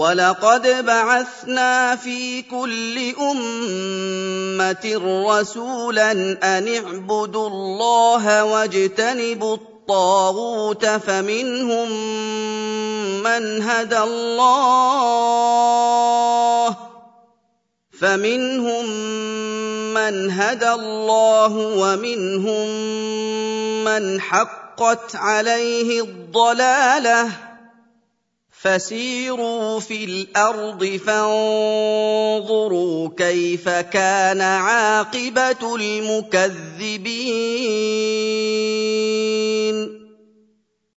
وَلَقَدْ بَعَثْنَا فِي كُلِّ أُمَّةٍ رَّسُولًا أَنِ اعْبُدُوا اللَّهَ وَاجْتَنِبُوا الطَّاغُوتَ فَمِنْهُم مَّنْ هَدَى اللَّهُ وَمِنْهُم مَّنْ حَقَّتْ عَلَيْهِ الضَّلَالَةُ ۚ فَسِيرُوا فِي الْأَرْضِ فَانظُرُوا كَيْفَ كَانَ عَاقِبَةُ الْمُكَذِّبِينَ